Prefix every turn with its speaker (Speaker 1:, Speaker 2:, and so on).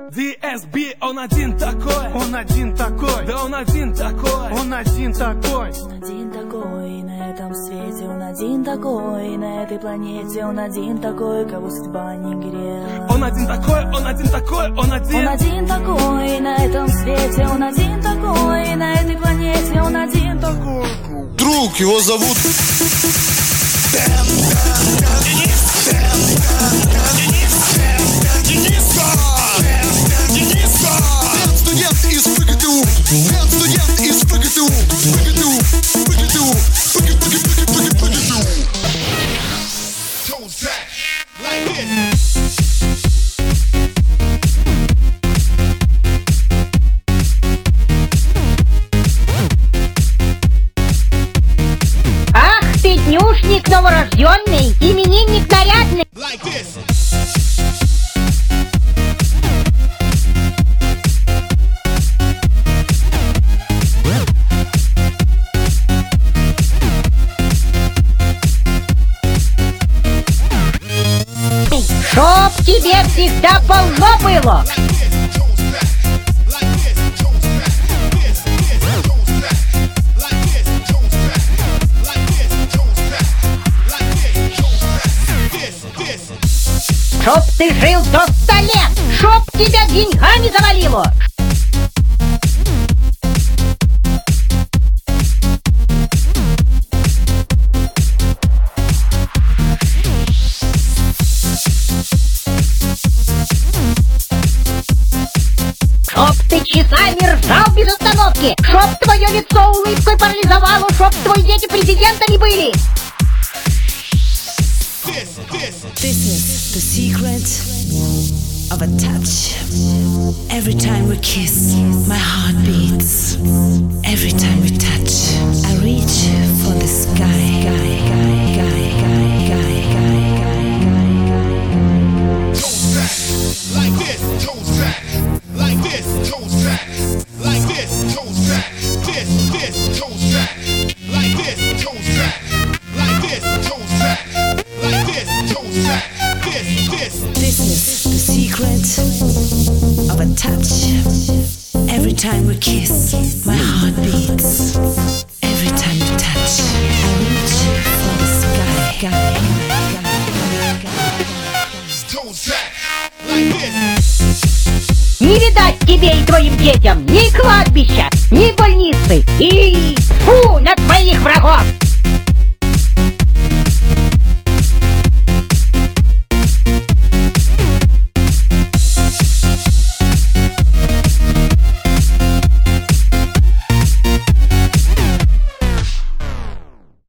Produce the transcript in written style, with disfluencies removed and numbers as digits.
Speaker 1: DSB, он один такой.
Speaker 2: Он один такой.
Speaker 1: Да он один такой.
Speaker 2: Он один такой.
Speaker 3: Он один такой на этом свете, он один такой на этой планете, он один такой, кого судьба не грела.
Speaker 1: Он один такой, он один такой, он один.
Speaker 3: Он один такой на этом свете, он один такой на этой планете, он один такой.
Speaker 4: Друг, его зовут студент из ПГТУ. Студент из ПГТУ. ПГТУ.
Speaker 5: Ах ты, днюшник новорожденный, именинник нарядный. Чтоб тебе всегда полно было. Чтоб ты жил до 100 лет, чтоб тебя деньгами завалило. Чтоб ты часами ржал без остановки, чтоб твое лицо улыбкой парализовало, чтоб твои дети президентами были.
Speaker 6: This is the secret of a touch. Every time we kiss, my heart beats. Every time we touch, I reach for the sky.
Speaker 4: like this, Jones back, like this, Jones back, like this, Jones back, this, Jones back, like this, Jones back, like this, Jones back, like this, Jones back, this.
Speaker 6: This is the secret of a touch. Every time we kiss, my heart beats. Every time we touch, I reach for the sky.
Speaker 4: Jones back, like this.
Speaker 5: Не видать тебе и твоим детям ни кладбища, ни больницы, и